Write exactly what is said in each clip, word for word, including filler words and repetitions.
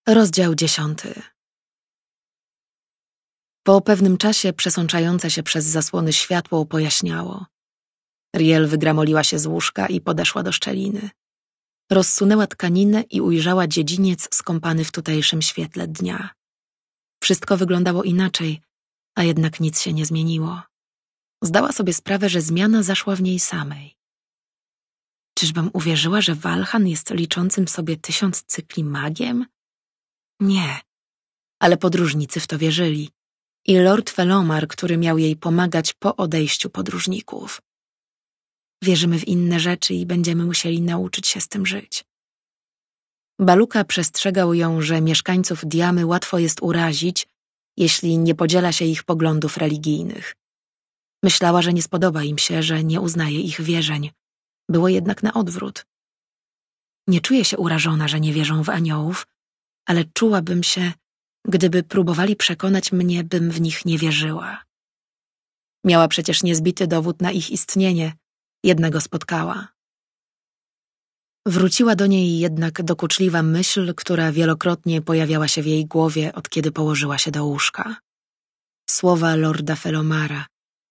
Rozdział dziesiąty. Po pewnym czasie przesączające się przez zasłony światło pojaśniało. Riel wygramoliła się z łóżka i podeszła do szczeliny. Rozsunęła tkaninę i ujrzała dziedziniec skąpany w tutejszym świetle dnia. Wszystko wyglądało inaczej, a jednak nic się nie zmieniło. Zdała sobie sprawę, że zmiana zaszła w niej samej. Czyżbym uwierzyła, że Walhan jest liczącym sobie tysiąc cykli magiem? Nie, ale podróżnicy w to wierzyli. I Lord Felomar, który miał jej pomagać po odejściu podróżników. Wierzymy w inne rzeczy i będziemy musieli nauczyć się z tym żyć. Baluka przestrzegał ją, że mieszkańców Diamy łatwo jest urazić, jeśli nie podziela się ich poglądów religijnych. Myślała, że nie spodoba im się, że nie uznaje ich wierzeń. Było jednak na odwrót. Nie czuję się urażona, że nie wierzą w aniołów, ale czułabym się, gdyby próbowali przekonać mnie, bym w nich nie wierzyła. Miała przecież niezbity dowód na ich istnienie, jednego spotkała. Wróciła do niej jednak dokuczliwa myśl, która wielokrotnie pojawiała się w jej głowie, od kiedy położyła się do łóżka. Słowa lorda Felomara.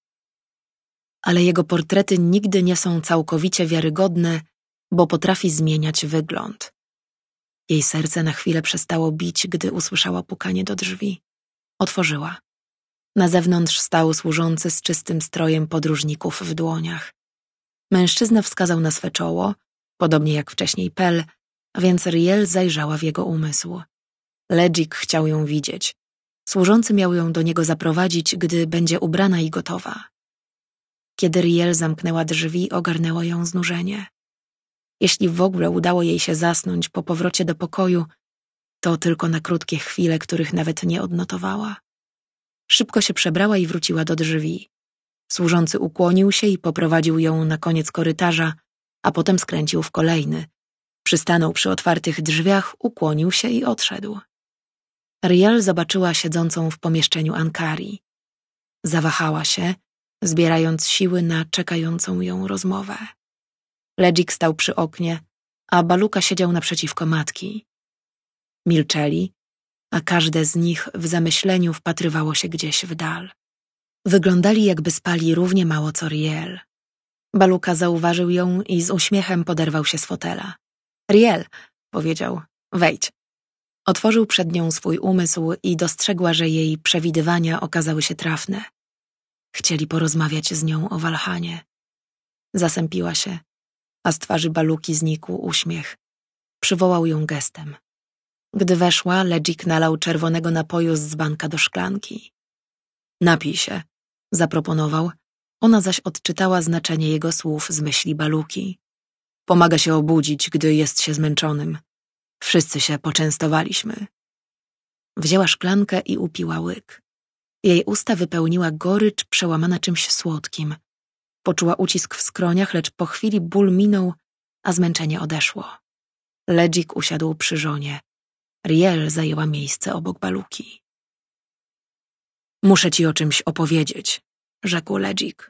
Ale jego portrety nigdy nie są całkowicie wiarygodne, bo potrafi zmieniać wygląd. Jej serce na chwilę przestało bić, gdy usłyszała pukanie do drzwi. Otworzyła. Na zewnątrz stał służący z czystym strojem podróżników w dłoniach. Mężczyzna wskazał na swe czoło, podobnie jak wcześniej Pel, więc Riel zajrzała w jego umysł. Ledzik chciał ją widzieć. Służący miał ją do niego zaprowadzić, gdy będzie ubrana i gotowa. Kiedy Riel zamknęła drzwi, ogarnęło ją znużenie. Jeśli w ogóle udało jej się zasnąć po powrocie do pokoju, to tylko na krótkie chwile, których nawet nie odnotowała. Szybko się przebrała i wróciła do drzwi. Służący ukłonił się i poprowadził ją na koniec korytarza, a potem skręcił w kolejny. Przystanął przy otwartych drzwiach, ukłonił się i odszedł. Riel zobaczyła siedzącą w pomieszczeniu Ankari. Zawahała się, zbierając siły na czekającą ją rozmowę. Ledzik stał przy oknie, a Baluka siedział naprzeciwko matki. Milczeli, a każde z nich w zamyśleniu wpatrywało się gdzieś w dal. Wyglądali, jakby spali równie mało co Riel. Baluka zauważył ją i z uśmiechem poderwał się z fotela. Riel, powiedział, wejdź. Otworzył przed nią swój umysł i dostrzegła, że jej przewidywania okazały się trafne. Chcieli porozmawiać z nią o Walhanie. Zasępiła się, a z twarzy Baluki znikł uśmiech. Przywołał ją gestem. Gdy weszła, Ledzik nalał czerwonego napoju z dzbanka do szklanki. Napij się, zaproponował. Ona zaś odczytała znaczenie jego słów z myśli Baluki. Pomaga się obudzić, gdy jest się zmęczonym. Wszyscy się poczęstowaliśmy. Wzięła szklankę i upiła łyk. Jej usta wypełniła gorycz przełamana czymś słodkim. Poczuła ucisk w skroniach, lecz po chwili ból minął, a zmęczenie odeszło. Ledzik usiadł przy żonie. Riel zajęła miejsce obok Baluki. Muszę ci o czymś opowiedzieć, rzekł Ledzik.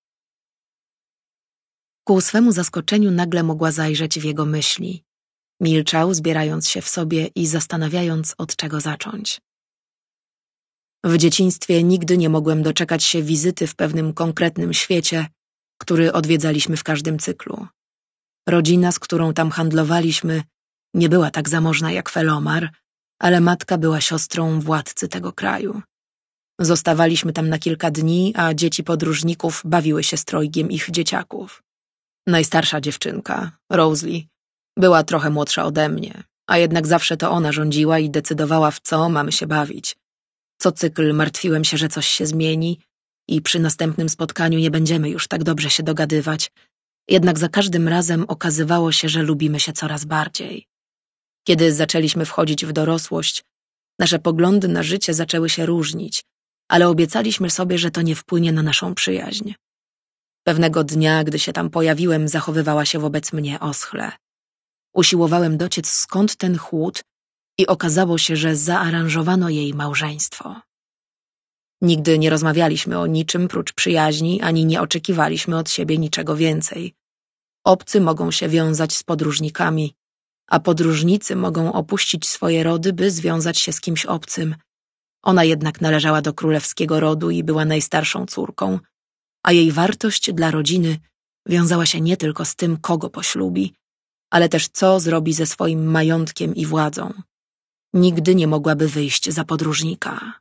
Ku swemu zaskoczeniu nagle mogła zajrzeć w jego myśli. Milczał, zbierając się w sobie i zastanawiając, od czego zacząć. W dzieciństwie nigdy nie mogłem doczekać się wizyty w pewnym konkretnym świecie, który odwiedzaliśmy w każdym cyklu. Rodzina, z którą tam handlowaliśmy, nie była tak zamożna jak Felomar, ale matka była siostrą władcy tego kraju. Zostawaliśmy tam na kilka dni, a dzieci podróżników bawiły się z trojgiem ich dzieciaków. Najstarsza dziewczynka, Rosalie, była trochę młodsza ode mnie, a jednak zawsze to ona rządziła i decydowała, w co mamy się bawić. Co cykl martwiłem się, że coś się zmieni i przy następnym spotkaniu nie będziemy już tak dobrze się dogadywać. Jednak za każdym razem okazywało się, że lubimy się coraz bardziej. Kiedy zaczęliśmy wchodzić w dorosłość, nasze poglądy na życie zaczęły się różnić, ale obiecaliśmy sobie, że to nie wpłynie na naszą przyjaźń. Pewnego dnia, gdy się tam pojawiłem, zachowywała się wobec mnie oschle. Usiłowałem dociec, skąd ten chłód, i okazało się, że zaaranżowano jej małżeństwo. Nigdy nie rozmawialiśmy o niczym prócz przyjaźni, ani nie oczekiwaliśmy od siebie niczego więcej. Obcy mogą się wiązać z podróżnikami, a podróżnicy mogą opuścić swoje rody, by związać się z kimś obcym. Ona jednak należała do królewskiego rodu i była najstarszą córką, a jej wartość dla rodziny wiązała się nie tylko z tym, kogo poślubi, ale też co zrobi ze swoim majątkiem i władzą. Nigdy nie mogłaby wyjść za podróżnika.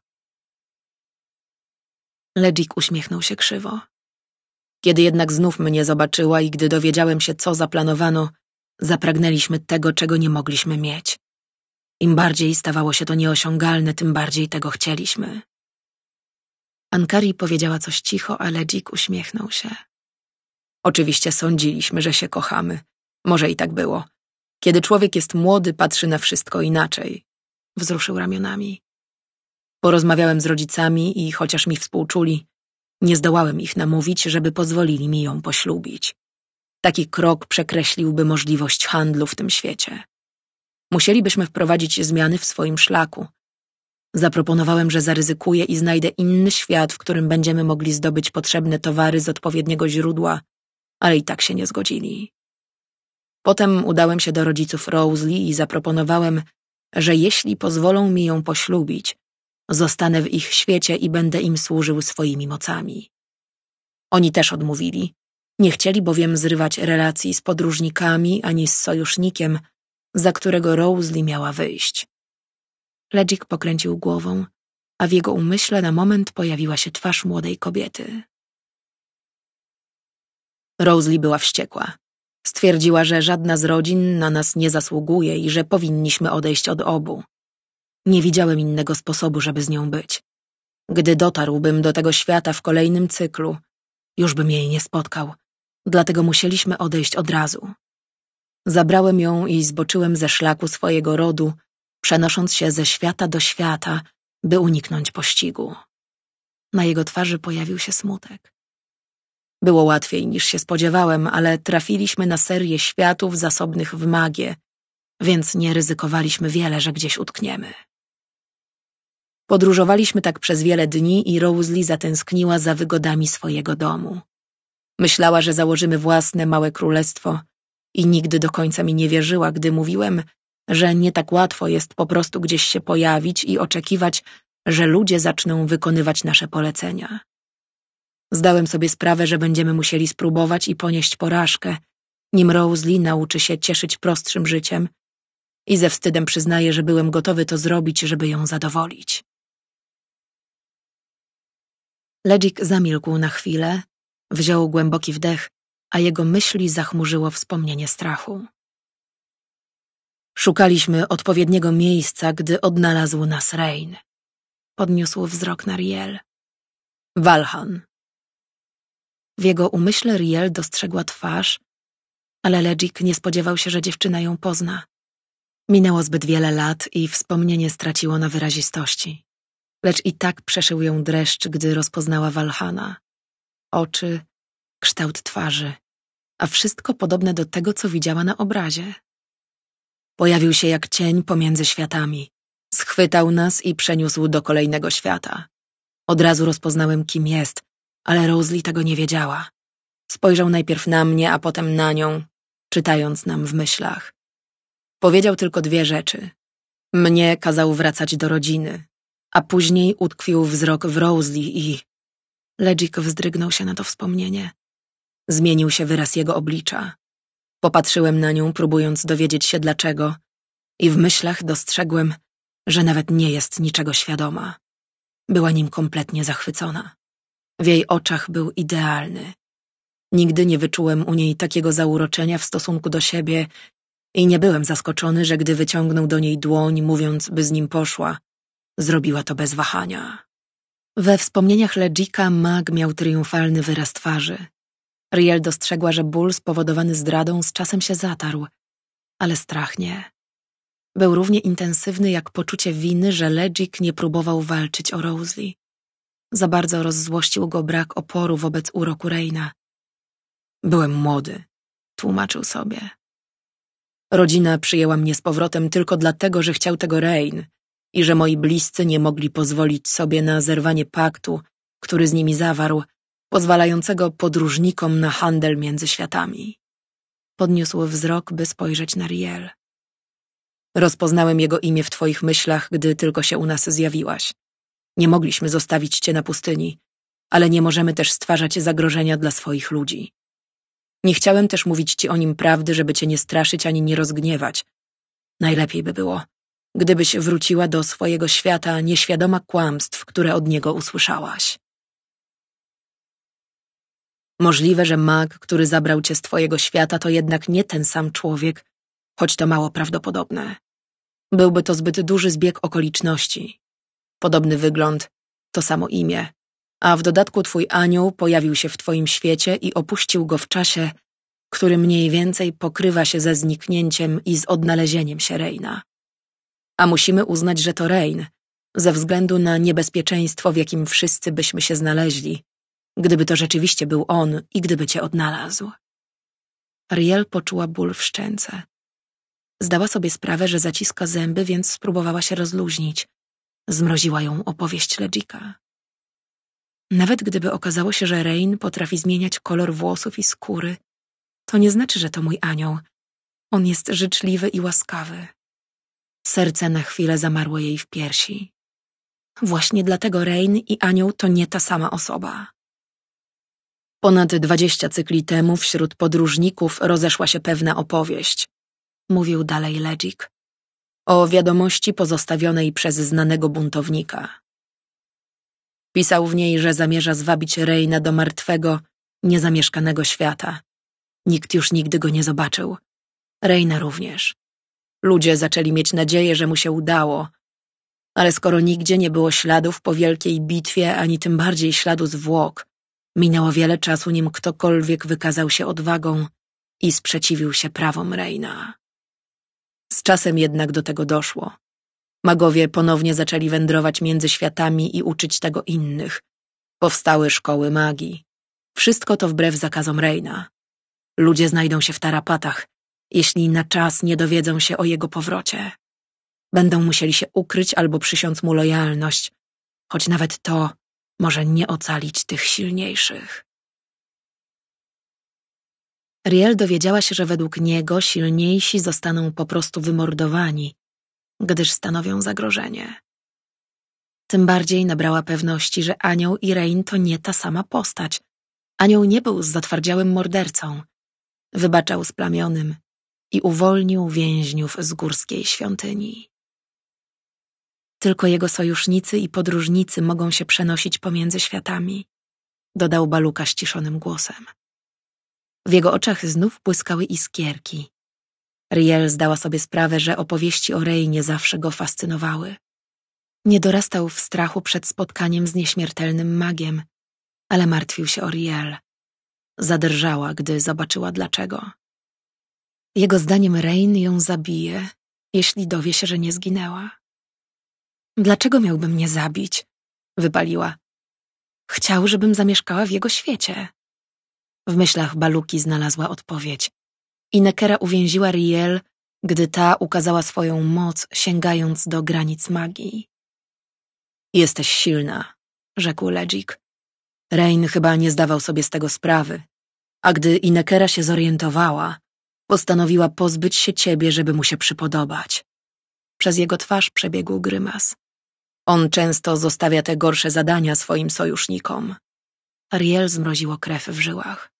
Ledzik uśmiechnął się krzywo. Kiedy jednak znów mnie zobaczyła i gdy dowiedziałem się, co zaplanowano, zapragnęliśmy tego, czego nie mogliśmy mieć. Im bardziej stawało się to nieosiągalne, tym bardziej tego chcieliśmy. Ankari powiedziała coś cicho, a Ledzik uśmiechnął się. Oczywiście sądziliśmy, że się kochamy. Może i tak było. Kiedy człowiek jest młody, patrzy na wszystko inaczej. Wzruszył ramionami. Porozmawiałem z rodzicami i chociaż mi współczuli, nie zdołałem ich namówić, żeby pozwolili mi ją poślubić. Taki krok przekreśliłby możliwość handlu w tym świecie. Musielibyśmy wprowadzić zmiany w swoim szlaku. Zaproponowałem, że zaryzykuję i znajdę inny świat, w którym będziemy mogli zdobyć potrzebne towary z odpowiedniego źródła, ale i tak się nie zgodzili. Potem udałem się do rodziców Rosalie i zaproponowałem, że jeśli pozwolą mi ją poślubić, zostanę w ich świecie i będę im służył swoimi mocami. Oni też odmówili. Nie chcieli bowiem zrywać relacji z podróżnikami ani z sojusznikiem, za którego Rosalie miała wyjść. Ledzik pokręcił głową, a w jego umyśle na moment pojawiła się twarz młodej kobiety. Rosalie była wściekła. Stwierdziła, że żadna z rodzin na nas nie zasługuje i że powinniśmy odejść od obu. Nie widziałem innego sposobu, żeby z nią być. Gdy dotarłbym do tego świata w kolejnym cyklu, już bym jej nie spotkał, dlatego musieliśmy odejść od razu. Zabrałem ją i zboczyłem ze szlaku swojego rodu, przenosząc się ze świata do świata, by uniknąć pościgu. Na jego twarzy pojawił się smutek. Było łatwiej niż się spodziewałem, ale trafiliśmy na serię światów zasobnych w magię, więc nie ryzykowaliśmy wiele, że gdzieś utkniemy. Podróżowaliśmy tak przez wiele dni i Rosalie zatęskniła za wygodami swojego domu. Myślała, że założymy własne małe królestwo i nigdy do końca mi nie wierzyła, gdy mówiłem, że nie tak łatwo jest po prostu gdzieś się pojawić i oczekiwać, że ludzie zaczną wykonywać nasze polecenia. Zdałem sobie sprawę, że będziemy musieli spróbować i ponieść porażkę, nim Rosalie nauczy się cieszyć prostszym życiem i ze wstydem przyznaję, że byłem gotowy to zrobić, żeby ją zadowolić. Ledzik zamilkł na chwilę, wziął głęboki wdech, a jego myśli zachmurzyło wspomnienie strachu. Szukaliśmy odpowiedniego miejsca, gdy odnalazł nas Rain. Podniósł wzrok na Riel. Walhan. W jego umyśle Riel dostrzegła twarz, ale Ledzik nie spodziewał się, że dziewczyna ją pozna. Minęło zbyt wiele lat i wspomnienie straciło na wyrazistości. Lecz i tak przeszył ją dreszcz, gdy rozpoznała Walhana. Oczy, kształt twarzy, a wszystko podobne do tego, co widziała na obrazie. Pojawił się jak cień pomiędzy światami. Schwytał nas i przeniósł do kolejnego świata. Od razu rozpoznałem, kim jest, ale Rosalie tego nie wiedziała. Spojrzał najpierw na mnie, a potem na nią, czytając nam w myślach. Powiedział tylko dwie rzeczy. Mnie kazał wracać do rodziny, a później utkwił wzrok w Rosalie i... Ledzik wzdrygnął się na to wspomnienie. Zmienił się wyraz jego oblicza. Popatrzyłem na nią, próbując dowiedzieć się dlaczego, i w myślach dostrzegłem, że nawet nie jest niczego świadoma. Była nim kompletnie zachwycona. W jej oczach był idealny. Nigdy nie wyczułem u niej takiego zauroczenia w stosunku do siebie i nie byłem zaskoczony, że gdy wyciągnął do niej dłoń, mówiąc, by z nim poszła, zrobiła to bez wahania. We wspomnieniach Ledzika mag miał triumfalny wyraz twarzy. Riel dostrzegła, że ból spowodowany zdradą z czasem się zatarł, ale strach nie. Był równie intensywny jak poczucie winy, że Ledzik nie próbował walczyć o Rosalie. Za bardzo rozzłościł go brak oporu wobec uroku Reina. Byłem młody, tłumaczył sobie. Rodzina przyjęła mnie z powrotem tylko dlatego, że chciał tego Rein i że moi bliscy nie mogli pozwolić sobie na zerwanie paktu, który z nimi zawarł, pozwalającego podróżnikom na handel między światami. Podniósł wzrok, by spojrzeć na Riel. Rozpoznałem jego imię w twoich myślach, gdy tylko się u nas zjawiłaś. Nie mogliśmy zostawić cię na pustyni, ale nie możemy też stwarzać zagrożenia dla swoich ludzi. Nie chciałem też mówić ci o nim prawdy, żeby cię nie straszyć ani nie rozgniewać. Najlepiej by było, gdybyś wróciła do swojego świata nieświadoma kłamstw, które od niego usłyszałaś. Możliwe, że mag, który zabrał cię z twojego świata, to jednak nie ten sam człowiek, choć to mało prawdopodobne. Byłby to zbyt duży zbieg okoliczności. Podobny wygląd, to samo imię, a w dodatku twój anioł pojawił się w twoim świecie i opuścił go w czasie, który mniej więcej pokrywa się ze zniknięciem i z odnalezieniem się Reina. A musimy uznać, że to Rein, ze względu na niebezpieczeństwo, w jakim wszyscy byśmy się znaleźli, gdyby to rzeczywiście był on i gdyby cię odnalazł. Riel poczuła ból w szczęce. Zdała sobie sprawę, że zaciska zęby, więc spróbowała się rozluźnić. Zmroziła ją opowieść Legika. Nawet gdyby okazało się, że Rein potrafi zmieniać kolor włosów i skóry, to nie znaczy, że to mój anioł. On jest życzliwy i łaskawy. Serce na chwilę zamarło jej w piersi. Właśnie dlatego Rein i anioł to nie ta sama osoba. Ponad dwadzieścia cykli temu wśród podróżników rozeszła się pewna opowieść, mówił dalej Legik, o wiadomości pozostawionej przez znanego buntownika. Pisał w niej, że zamierza zwabić Reina do martwego, niezamieszkanego świata. Nikt już nigdy go nie zobaczył. Reina również. Ludzie zaczęli mieć nadzieję, że mu się udało, ale skoro nigdzie nie było śladów po wielkiej bitwie, ani tym bardziej śladu zwłok, minęło wiele czasu, nim ktokolwiek wykazał się odwagą i sprzeciwił się prawom Reina. Z czasem jednak do tego doszło. Magowie ponownie zaczęli wędrować między światami i uczyć tego innych. Powstały szkoły magii. Wszystko to wbrew zakazom Reina. Ludzie znajdą się w tarapatach, jeśli na czas nie dowiedzą się o jego powrocie. Będą musieli się ukryć albo przysiąc mu lojalność, choć nawet to może nie ocalić tych silniejszych. Riel dowiedziała się, że według niego silniejsi zostaną po prostu wymordowani, gdyż stanowią zagrożenie. Tym bardziej nabrała pewności, że anioł i Rein to nie ta sama postać. Anioł nie był zatwardziałym mordercą. Wybaczał splamionym i uwolnił więźniów z górskiej świątyni. Tylko jego sojusznicy i podróżnicy mogą się przenosić pomiędzy światami, dodał Baluka ściszonym głosem. W jego oczach znów błyskały iskierki. Riel zdała sobie sprawę, że opowieści o Reinie zawsze go fascynowały. Nie dorastał w strachu przed spotkaniem z nieśmiertelnym magiem, ale martwił się o Riel. Zadrżała, gdy zobaczyła dlaczego. Jego zdaniem Rein ją zabije, jeśli dowie się, że nie zginęła. Dlaczego miałby mnie zabić? Wypaliła. Chciał, żebym zamieszkała w jego świecie. W myślach Baluki znalazła odpowiedź. Inekera uwięziła Riel, gdy ta ukazała swoją moc, sięgając do granic magii. Jesteś silna, rzekł Legik. Rein chyba nie zdawał sobie z tego sprawy, a gdy Inekera się zorientowała, postanowiła pozbyć się ciebie, żeby mu się przypodobać. Przez jego twarz przebiegł grymas. On często zostawia te gorsze zadania swoim sojusznikom. Riel zmroziło krew w żyłach.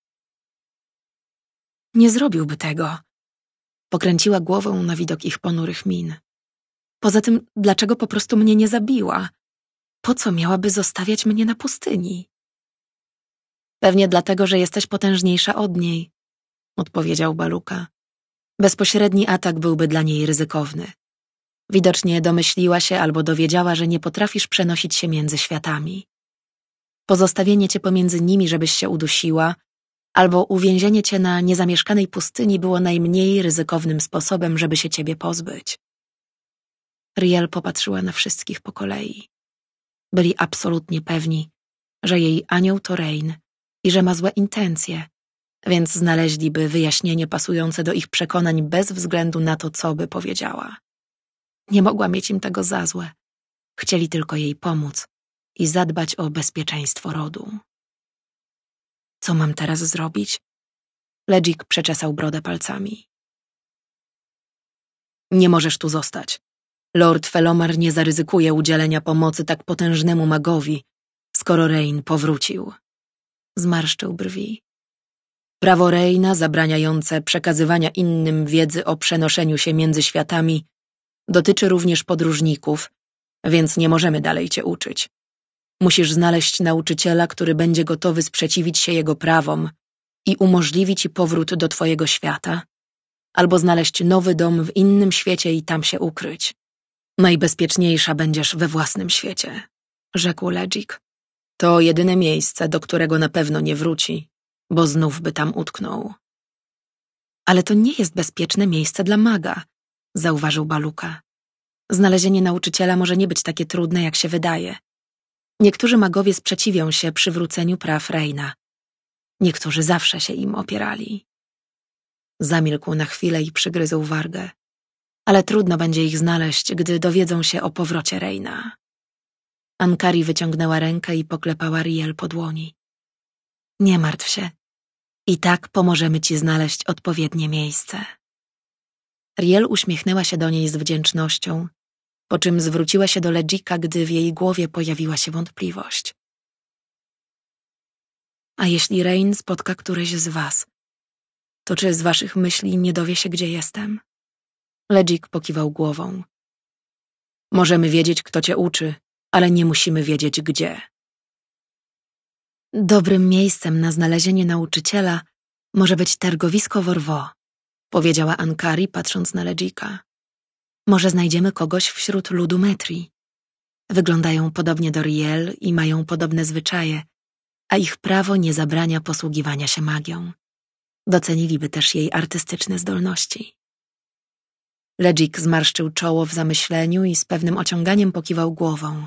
Nie zrobiłby tego. Pokręciła głową na widok ich ponurych min. Poza tym, dlaczego po prostu mnie nie zabiła? Po co miałaby zostawiać mnie na pustyni? Pewnie dlatego, że jesteś potężniejsza od niej, odpowiedział Baluka. Bezpośredni atak byłby dla niej ryzykowny. Widocznie domyśliła się albo dowiedziała, że nie potrafisz przenosić się między światami. Pozostawienie cię pomiędzy nimi, żebyś się udusiła, albo uwięzienie cię na niezamieszkanej pustyni było najmniej ryzykownym sposobem, żeby się ciebie pozbyć. Riel popatrzyła na wszystkich po kolei. Byli absolutnie pewni, że jej anioł to Rein i że ma złe intencje, więc znaleźliby wyjaśnienie pasujące do ich przekonań bez względu na to, co by powiedziała. Nie mogła mieć im tego za złe. Chcieli tylko jej pomóc i zadbać o bezpieczeństwo rodu. Co mam teraz zrobić? Legik przeczesał brodę palcami. Nie możesz tu zostać. Lord Felomar nie zaryzykuje udzielenia pomocy tak potężnemu magowi, skoro Rain powrócił. Zmarszczył brwi. Prawo Raina zabraniające przekazywania innym wiedzy o przenoszeniu się między światami dotyczy również podróżników, więc nie możemy dalej cię uczyć. Musisz znaleźć nauczyciela, który będzie gotowy sprzeciwić się jego prawom i umożliwi ci powrót do twojego świata, albo znaleźć nowy dom w innym świecie i tam się ukryć. Najbezpieczniejsza będziesz we własnym świecie, rzekł Legik. To jedyne miejsce, do którego na pewno nie wróci, bo znów by tam utknął. Ale to nie jest bezpieczne miejsce dla maga, zauważył Baluka. Znalezienie nauczyciela może nie być takie trudne, jak się wydaje. Niektórzy magowie sprzeciwią się przywróceniu praw Raina. Niektórzy zawsze się im opierali. Zamilkł na chwilę i przygryzł wargę. Ale trudno będzie ich znaleźć, gdy dowiedzą się o powrocie Raina. Ankari wyciągnęła rękę i poklepała Riel po dłoni. Nie martw się. I tak pomożemy ci znaleźć odpowiednie miejsce. Riel uśmiechnęła się do niej z wdzięcznością, po czym zwróciła się do Legika, gdy w jej głowie pojawiła się wątpliwość. A jeśli Rain spotka któreś z was, to czy z waszych myśli nie dowie się, gdzie jestem? Legik pokiwał głową. Możemy wiedzieć, kto cię uczy, ale nie musimy wiedzieć, gdzie. Dobrym miejscem na znalezienie nauczyciela może być targowisko Worwo, powiedziała Ankari, patrząc na Legika. Może znajdziemy kogoś wśród ludu Metri. Wyglądają podobnie do Riel i mają podobne zwyczaje, a ich prawo nie zabrania posługiwania się magią. Doceniliby też jej artystyczne zdolności. Legik zmarszczył czoło w zamyśleniu i z pewnym ociąganiem pokiwał głową.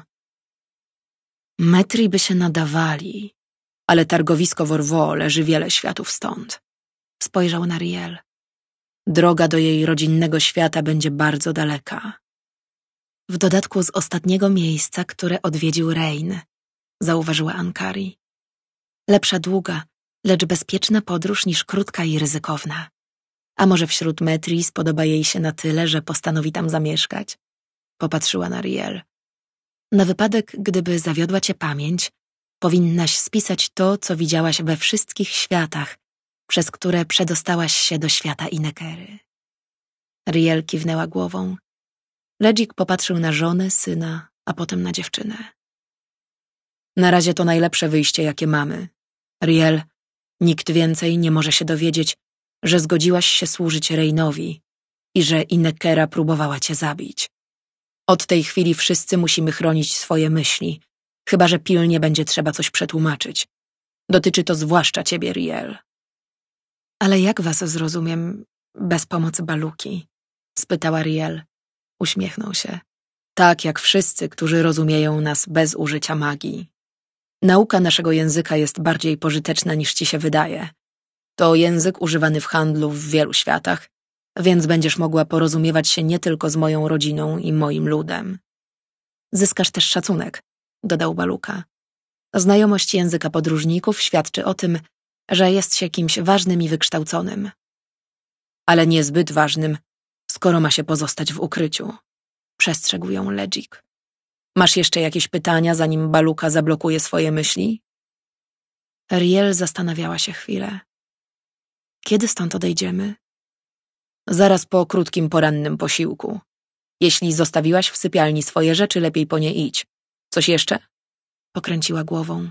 Metri by się nadawali, ale targowisko Worwo leży wiele światów stąd. Spojrzał na Riel. Droga do jej rodzinnego świata będzie bardzo daleka. W dodatku z ostatniego miejsca, które odwiedził Rain, zauważyła Ankari. Lepsza długa, lecz bezpieczna podróż niż krótka i ryzykowna. A może wśród Metri spodoba jej się na tyle, że postanowi tam zamieszkać? Popatrzyła na Riel. Na wypadek, gdyby zawiodła cię pamięć, powinnaś spisać to, co widziałaś we wszystkich światach, przez które przedostałaś się do świata Inekery. Riel kiwnęła głową. Legik popatrzył na żonę, syna, a potem na dziewczynę. Na razie to najlepsze wyjście, jakie mamy. Riel, nikt więcej nie może się dowiedzieć, że zgodziłaś się służyć Rainowi i że Inekera próbowała cię zabić. Od tej chwili wszyscy musimy chronić swoje myśli, chyba że pilnie będzie trzeba coś przetłumaczyć. Dotyczy to zwłaszcza ciebie, Riel. Ale jak was zrozumiem bez pomocy Baluki? Spytała Riel. Uśmiechnął się. Tak jak wszyscy, którzy rozumieją nas bez użycia magii. Nauka naszego języka jest bardziej pożyteczna niż ci się wydaje. To język używany w handlu w wielu światach, więc będziesz mogła porozumiewać się nie tylko z moją rodziną i moim ludem. Zyskasz też szacunek, dodał Baluka. Znajomość języka podróżników świadczy o tym, że jest się kimś ważnym i wykształconym. Ale niezbyt ważnym, skoro ma się pozostać w ukryciu, przestrzegł ją Legik. Masz jeszcze jakieś pytania, zanim Baluka zablokuje swoje myśli? Riel zastanawiała się chwilę. Kiedy stąd odejdziemy? Zaraz po krótkim porannym posiłku. Jeśli zostawiłaś w sypialni swoje rzeczy, lepiej po nie idź. Coś jeszcze? Pokręciła głową.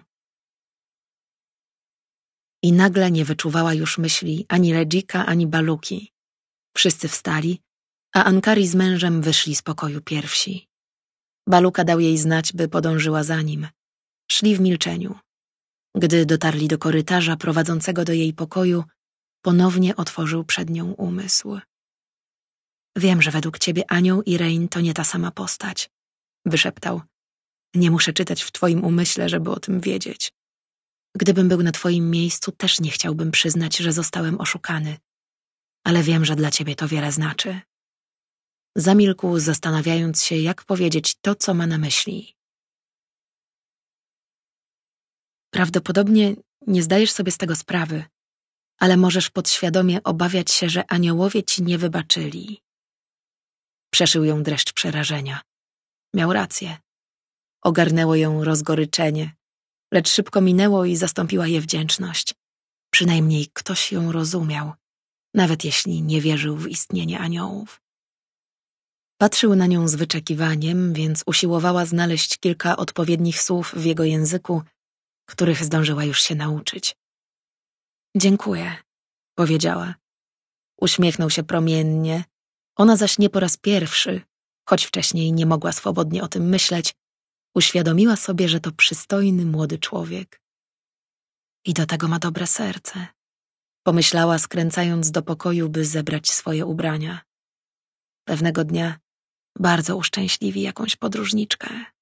I nagle nie wyczuwała już myśli ani Legika, ani Baluki. Wszyscy wstali, a Ankari z mężem wyszli z pokoju pierwsi. Baluka dał jej znać, by podążyła za nim. Szli w milczeniu. Gdy dotarli do korytarza prowadzącego do jej pokoju, ponownie otworzył przed nią umysł. Wiem, że według ciebie Anioł i Rain to nie ta sama postać, wyszeptał. Nie muszę czytać w twoim umyśle, żeby o tym wiedzieć. Gdybym był na twoim miejscu, też nie chciałbym przyznać, że zostałem oszukany. Ale wiem, że dla ciebie to wiele znaczy. Zamilkł, zastanawiając się, jak powiedzieć to, co ma na myśli. Prawdopodobnie nie zdajesz sobie z tego sprawy, ale możesz podświadomie obawiać się, że aniołowie ci nie wybaczyli. Przeszył ją dreszcz przerażenia. Miał rację. Ogarnęło ją rozgoryczenie, lecz szybko minęło i zastąpiła je wdzięczność. Przynajmniej ktoś ją rozumiał, nawet jeśli nie wierzył w istnienie aniołów. Patrzył na nią z wyczekiwaniem, więc usiłowała znaleźć kilka odpowiednich słów w jego języku, których zdążyła już się nauczyć. Dziękuję, powiedziała. Uśmiechnął się promiennie, ona zaś nie po raz pierwszy, choć wcześniej nie mogła swobodnie o tym myśleć, uświadomiła sobie, że to przystojny młody człowiek. I do tego ma dobre serce, pomyślała, skręcając do pokoju, by zebrać swoje ubrania. Pewnego dnia bardzo uszczęśliwi jakąś podróżniczkę.